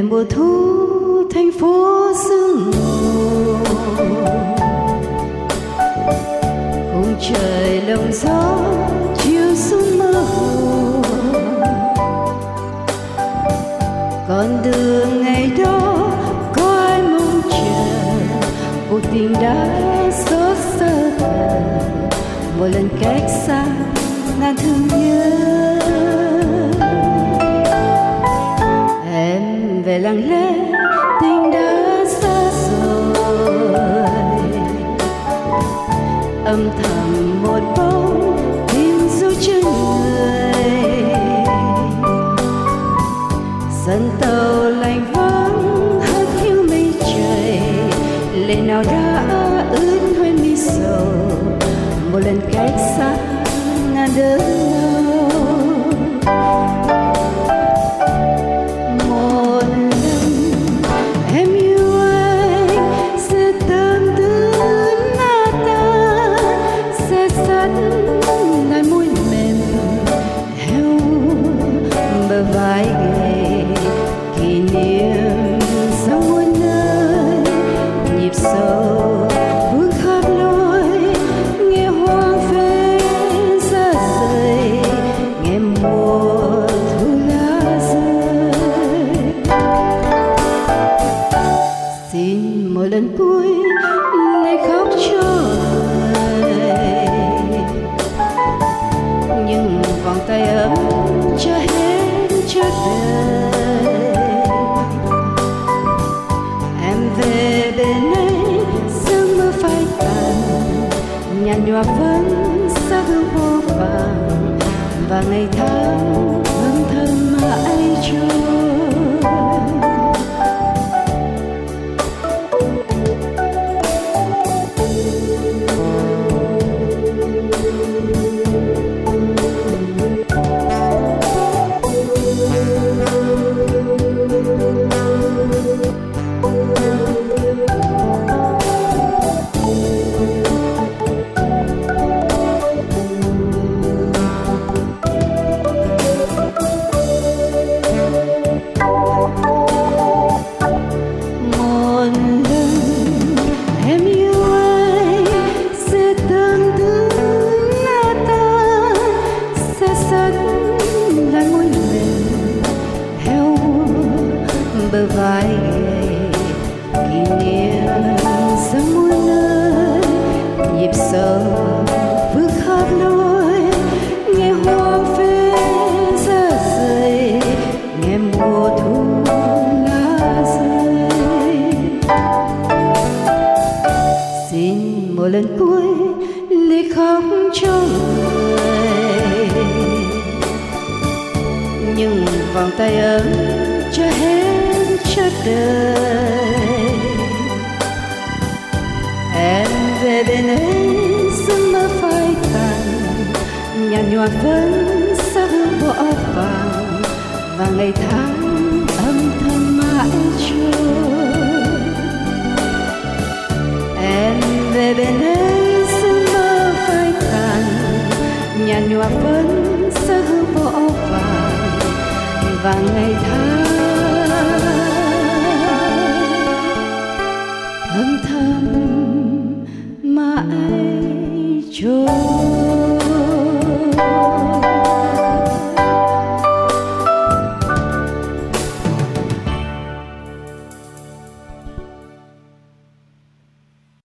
mùa thu thành phố sương mù, khung trời lộng gió chiều xuống mơ hồ. Con đường ngày đó có ai mong chờ, cuộc tình đã xót xa thở, một lần cách xa ngàn thương nhớ. Em về lặng lẽ tình đã xa rồi, âm thầm một bóng tìm dấu chân người. Sân tàu lạnh vắng hắt hiu mây trời, lệ nào đã ướt hoen mi sầu, một lần cách xa ngàn đớn đau. Một lần em yêu anh sẽ tâm tư nát tan, sẽ sắt lại môi mềm heo bờ vai gầy, kỷ niệm sao muôn nơi nhịp sâu bước khắp lối, nghe hoang phế xa rời, nghe mùa thu lá rơi. Xin một lần cuối lại khóc cho người, nhưng vòng tay ấm cho hết cho đời. Em về bên ấy sương mưa phai tàn, nhàn nhòa vẫn xa hương vô vàng, và ngày tháng âm thầm mãi trôi. Bờ vai gầy, kỷ niệm sống muôn nơi, nhịp sâu bước khắp lối, nghe hoang phế xa rời, nghe mùa thu lá rơi. Xin một lần cuối ly khóc cho người, nhưng vòng tay ấm cho hết cho đời. Em về bên ấy sương mơ phai tàn, nhàn nhòa vẫn sắc hương bỏ vàng, và ngày tháng âm thầm mãi trôi. Em về bên ấy sương mơ phai tàn, nhàn nhòa vẫn sắc hương bỏ vàng, và ngày tháng âm thầm mãi trôi.